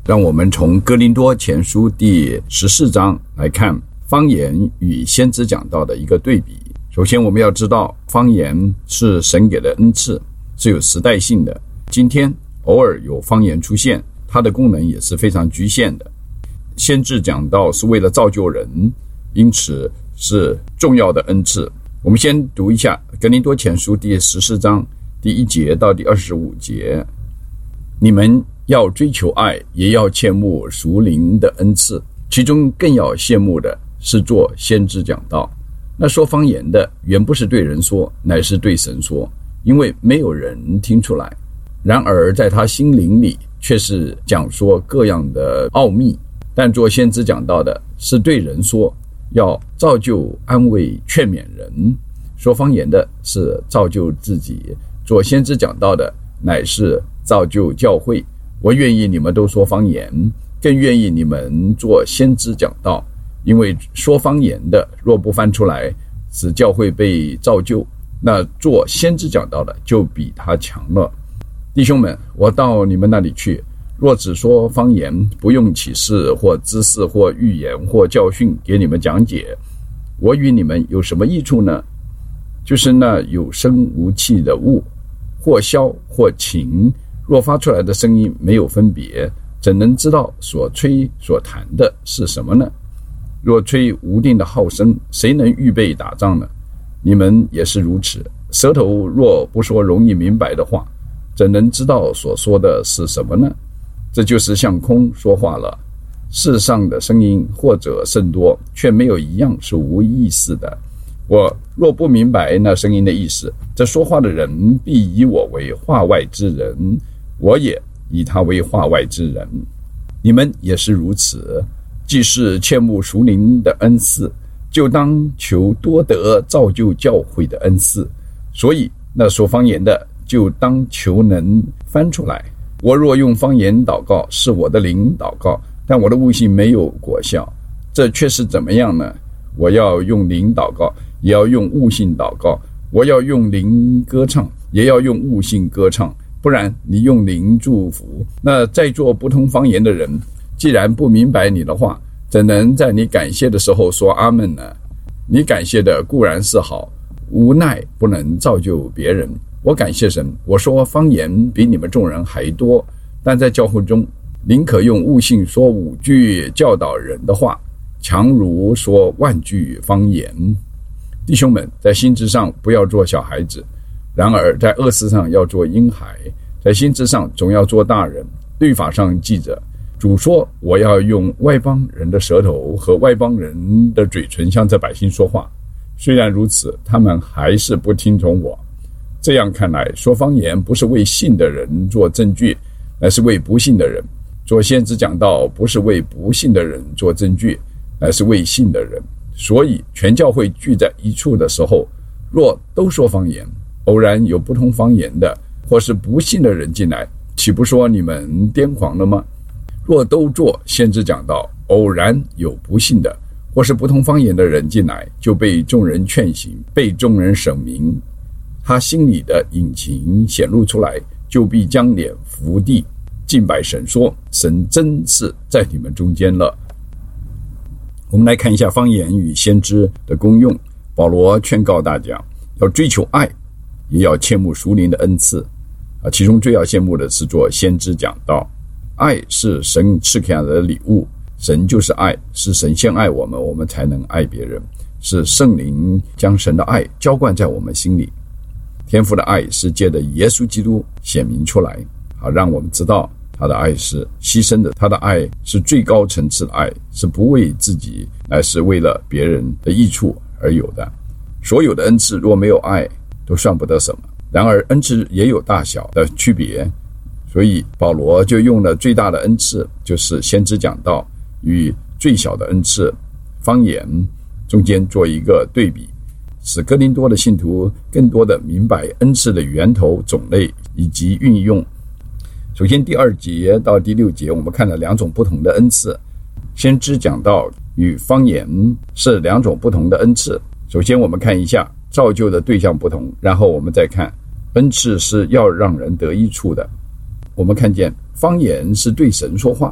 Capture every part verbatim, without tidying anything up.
让我们从哥林多前书第十四章来看方言与先知讲道的一个对比。首先我们要知道，方言是神给的恩赐，是有时代性的。今天偶尔有方言出现，它的功能也是非常局限的。先知讲道是为了造就人，因此是重要的恩赐。我们先读一下哥林多前书第十四章第一节到第二十五节。你们要追求爱，也要切慕属灵的恩赐，其中更要羡慕的是做先知讲道。那说方言的原不是对人说，乃是对神说，因为没有人听出来。然而在他心灵里却是讲说各样的奥秘。但做先知讲道的是对人说，要造就安慰劝勉人。说方言的是造就自己，做先知讲道的乃是造就教会。我愿意你们都说方言，更愿意你们做先知讲道，因为说方言的若不翻出来使教会被造就，那做先知讲道的就比他强了。弟兄们，我到你们那里去，若只说方言，不用启示或知识或预言或教训给你们讲解，我与你们有什么益处呢？就是那有声无气的物，或箫或琴，若发出来的声音没有分别，怎能知道所吹所弹的是什么呢？若吹无定的号声，谁能预备打仗呢？你们也是如此。舌头若不说容易明白的话，怎能知道所说的是什么呢？这就是向空说话了。世上的声音或者甚多，却没有一样是无意思的。我若不明白那声音的意思，这说话的人必以我为话外之人，我也以他为话外之人。你们也是如此。既是切慕属灵的恩赐，就当求多得造就教会的恩赐。所以那说方言的就当求能翻出来。我若用方言祷告，是我的灵祷告，但我的悟性没有果效，这却是怎么样呢？我要用灵祷告，也要用悟性祷告；我要用灵歌唱，也要用悟性歌唱。不然你用灵祝福，那在座不通方言的人，既然不明白你的话，怎能在你感谢的时候说阿们呢？你感谢的固然是好，无奈不能造就别人。我感谢神，我说方言比你们众人还多，但在教会中，宁可用悟性说五句教导人的话，强如说万句方言。弟兄们，在心智上不要做小孩子，然而在恶事上要做婴孩，在心智上总要做大人。律法上记着，主说，我要用外邦人的舌头和外邦人的嘴唇向这百姓说话。虽然如此，他们还是不听从我。这样看来，说方言不是为信的人做证据，乃是为不信的人。做先知讲道不是为不信的人做证据，乃是为信的人。所以全教会聚在一处的时候，若都说方言，偶然有不同方言的或是不信的人进来，岂不说你们癫狂了吗？若都做先知讲道，偶然有不信的或是不同方言的人进来，就被众人劝醒，被众人审明，他心里的隐情显露出来，就必将脸伏地敬拜神，说神真是在你们中间了。我们来看一下方言与先知的功用。保罗劝告大家要追求爱，也要切慕属灵的恩赐啊，其中最要羡慕的是做先知讲道。爱是神赐给他的礼物，神就是爱，是神先爱我们，我们才能爱别人，是圣灵将神的爱浇灌在我们心里。天父的爱是借着耶稣基督显明出来，好让我们知道他的爱是牺牲的，他的爱是最高层次的爱，是不为自己，乃是为了别人的益处而有的。所有的恩赐若没有爱，都算不得什么。然而恩赐也有大小的区别，所以保罗就用了最大的恩赐，就是先知讲道，与最小的恩赐方言中间做一个对比，使哥林多的信徒更多的明白恩赐的源头、种类以及运用。首先第二节到第六节，我们看了两种不同的恩赐。先知讲道与方言是两种不同的恩赐。首先我们看一下造就的对象不同，然后我们再看恩赐是要让人得益处的。我们看见方言是对神说话，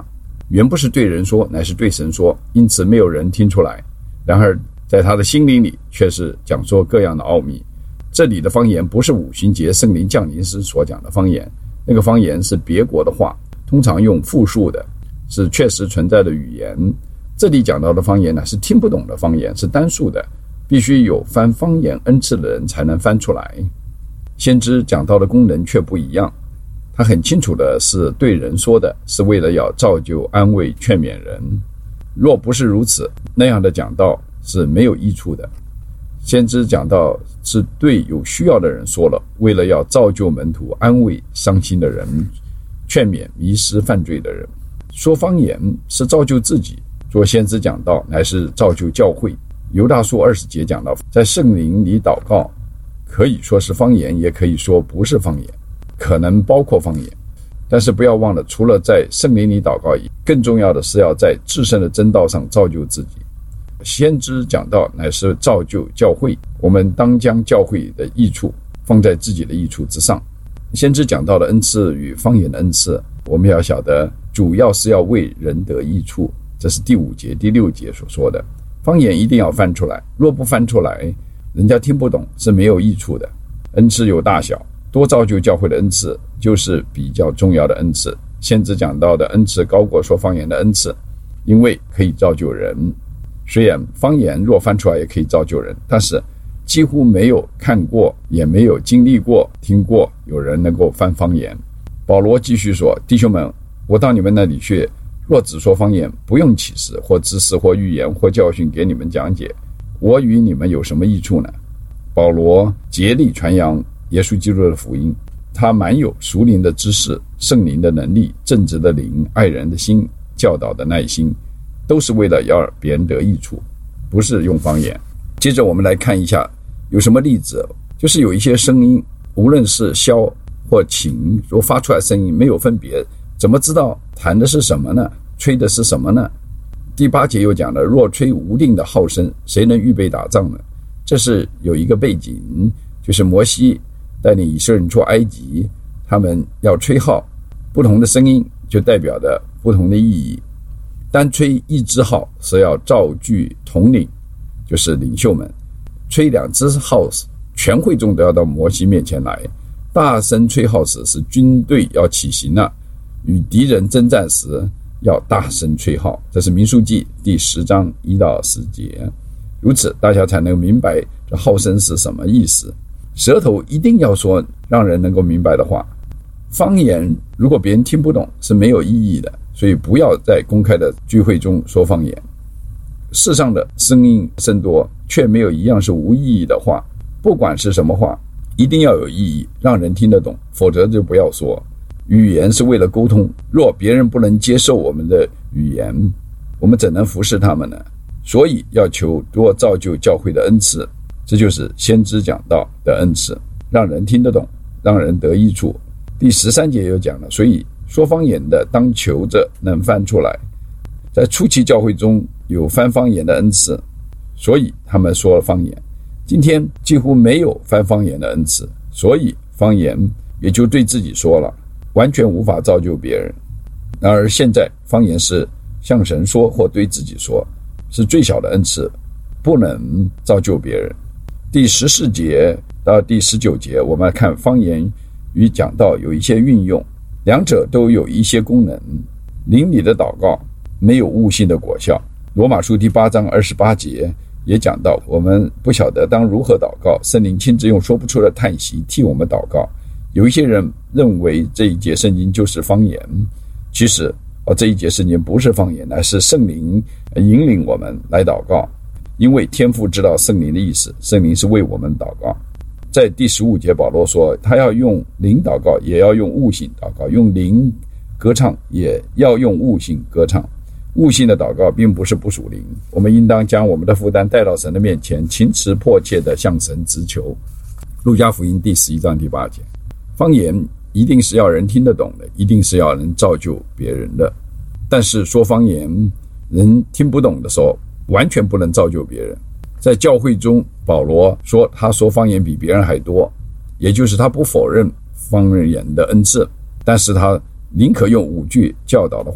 原不是对人说，乃是对神说，因此没有人听出来。然而在他的心灵里却是讲说各样的奥秘。这里的方言不是五旬节圣灵降临时所讲的方言，那个方言是别国的话，通常用复数的，是确实存在的语言。这里讲到的方言呢，是听不懂的方言，是单数的，必须有翻方言恩赐的人才能翻出来。先知讲到的功能却不一样，他很清楚的是对人说的，是为了要造就、安慰、劝勉人。若不是如此，那样的讲道是没有益处的。先知讲道是对有需要的人说了，为了要造就门徒，安慰伤心的人，劝勉迷失犯罪的人。说方言是造就自己，做先知讲道乃是造就教会。犹大书二十节讲到，在圣灵里祷告，可以说是方言，也可以说不是方言，可能包括方言。但是不要忘了，除了在圣灵里祷告，更重要的是要在至圣的真道上造就自己。先知讲道乃是造就教会，我们当将教会的益处放在自己的益处之上。先知讲道的恩赐与方言的恩赐，我们要晓得主要是要为人得益处，这是第五节第六节所说的。方言一定要翻出来，若不翻出来，人家听不懂，是没有益处的。恩赐有大小，多造就教会的恩赐就是比较重要的恩赐。先知讲道的恩赐高过说方言的恩赐，因为可以造就人。虽然方言若翻出来也可以造就人，但是几乎没有看过，也没有经历过、听过有人能够翻方言。保罗继续说，弟兄们，我到你们那里去，若只说方言，不用启示或知识或预言或教训给你们讲解，我与你们有什么益处呢？保罗竭力传扬耶稣基督的福音，他满有属灵的知识、圣灵的能力、正直的灵、爱人的心、教导的耐心，都是为了要别人得益处，不是用方言。接着我们来看一下有什么例子，就是有一些声音，无论是箫或琴，若发出来声音没有分别，怎么知道弹的是什么呢？吹的是什么呢？第八节又讲了，若吹无定的号声，谁能预备打仗呢？这是有一个背景，就是摩西带领以色列人出埃及，他们要吹号，不同的声音就代表着不同的意义。单吹一支号是要召聚统领，就是领袖们；吹两支号时，全会众都要到摩西面前来。大声吹号时，是军队要起行了，与敌人征战时要大声吹号。这是民数记第十章一到十节。如此大家才能明白这号声是什么意思。舌头一定要说让人能够明白的话，方言如果别人听不懂是没有意义的，所以不要在公开的聚会中说方言。世上的声音甚多，却没有一样是无意义的话。不管是什么话，一定要有意义，让人听得懂，否则就不要说。语言是为了沟通，若别人不能接受我们的语言，我们怎能服侍他们呢？所以要求多造就教会的恩赐，这就是先知讲道的恩赐，让人听得懂，让人得益处。第十三节又讲了，所以说方言的当求着能翻出来。在初期教会中有翻方言的恩赐，所以他们说了方言。今天几乎没有翻方言的恩赐，所以方言也就对自己说了，完全无法造就别人。然而现在方言是向神说或对自己说，是最小的恩赐，不能造就别人。第十四节到第十九节，我们来看方言与讲道有一些运用，两者都有一些功能。灵里的祷告没有悟性的果效，罗马书第八章二十八节也讲到，我们不晓得当如何祷告，圣灵亲自用说不出的叹息替我们祷告。有一些人认为这一节圣经就是方言，其实、哦、这一节圣经不是方言，乃是圣灵引领我们来祷告，因为天父知道圣灵的意思，圣灵是为我们祷告。在第十五节保罗说，他要用灵祷告，也要用悟性祷告，用灵歌唱，也要用悟性歌唱。悟性的祷告并不是不属灵，我们应当将我们的负担带到神的面前，情辞迫切地向神直求。路加福音第十一章第八节，方言一定是要人听得懂的，一定是要能造就别人的。但是说方言人听不懂的时候，完全不能造就别人。在教会中，保罗说他说方言比别人还多，也就是他不否认方言的恩赐，但是他宁可用五句教导的话，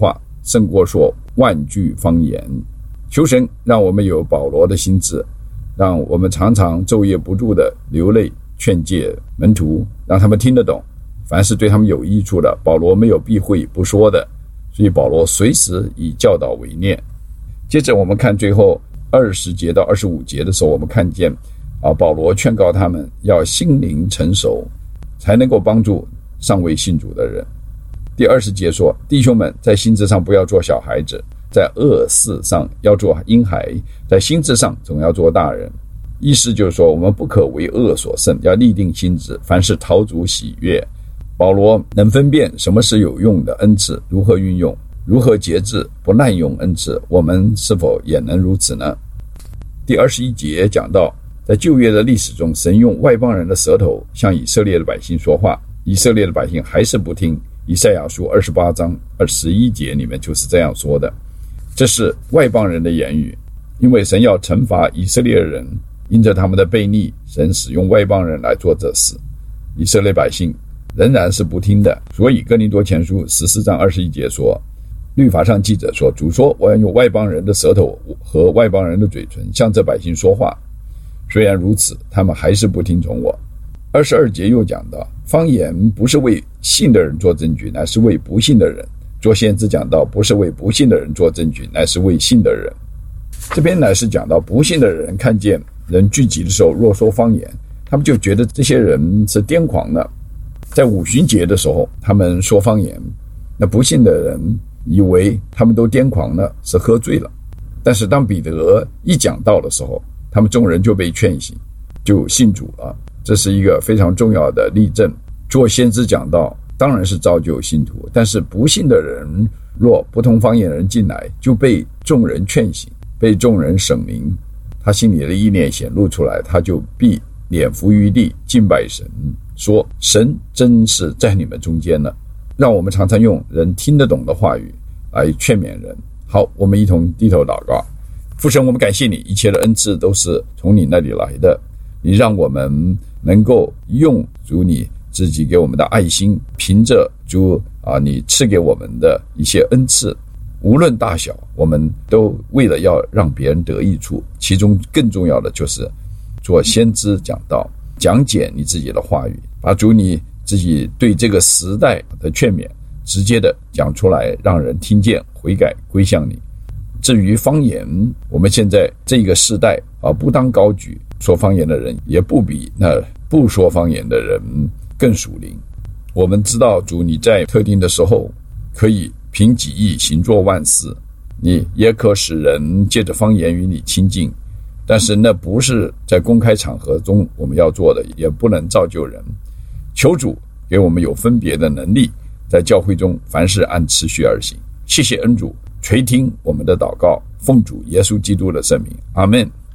胜过说万句方言。求神让我们有保罗的心志，让我们常常昼夜不住的流泪劝诫门徒，让他们听得懂，凡是对他们有益处的，保罗没有避讳不说的，所以保罗随时以教导为念。接着我们看最后二十节到二十五节的时候，我们看见啊，保罗劝告他们要心灵成熟，才能够帮助尚未信主的人。第二十节说，弟兄们，在心智上不要做小孩子，在恶事上要做婴孩，在心智上总要做大人。意思就是说，我们不可为恶所胜，要立定心志，凡事讨主喜悦。保罗能分辨什么是有用的恩赐，如何运用，如何节制，不滥用恩赐，我们是否也能如此呢？第二十一节讲到，在旧约的历史中，神用外邦人的舌头向以色列的百姓说话，以色列的百姓还是不听。以赛亚书二十八章二十一节里面就是这样说的，这是外邦人的言语，因为神要惩罚以色列人，因着他们的悖逆，神使用外邦人来做这事，以色列百姓仍然是不听的。所以哥林多前书十四章二十一节说，律法上记着说，主说，我要用外邦人的舌头和外邦人的嘴唇向这百姓说话，虽然如此，他们还是不听从我。二十二节又讲到，方言不是为信的人做证据，乃是为不信的人。做先知讲到，不是为不信的人做证据，乃是为信的人。这边乃是讲到不信的人看见人聚集的时候若说方言，他们就觉得这些人是癫狂的。在五旬节的时候他们说方言，那不信的人以为他们都癫狂了，是喝醉了。但是当彼得一讲道的时候，他们众人就被劝醒，就信主了。这是一个非常重要的例证。做先知讲道当然是造就信徒，但是不信的人若不同方言人进来，就被众人劝醒，被众人省明，他心里的意念显露出来，他就必脸伏于地敬拜神，说神真是在你们中间了。让我们常常用人听得懂的话语来劝勉人。好，我们一同低头祷告。父神，我们感谢你，一切的恩赐都是从你那里来的，你让我们能够用主你自己给我们的爱心，凭着主啊你赐给我们的一些恩赐，无论大小，我们都为了要让别人得益处，其中更重要的就是做先知讲道，讲解你自己的话语，把主你自己对这个时代的劝勉直接的讲出来，让人听见悔改归向你。至于方言，我们现在这个时代啊，不当高举，说方言的人也不比那不说方言的人更属灵。我们知道主你在特定的时候可以凭己意行作万事，你也可使人借着方言与你亲近，但是那不是在公开场合中我们要做的，也不能造就人。求主给我们有分别的能力，在教会中凡事按次序而行。谢谢恩主垂听我们的祷告，奉主耶稣基督的圣名，阿们。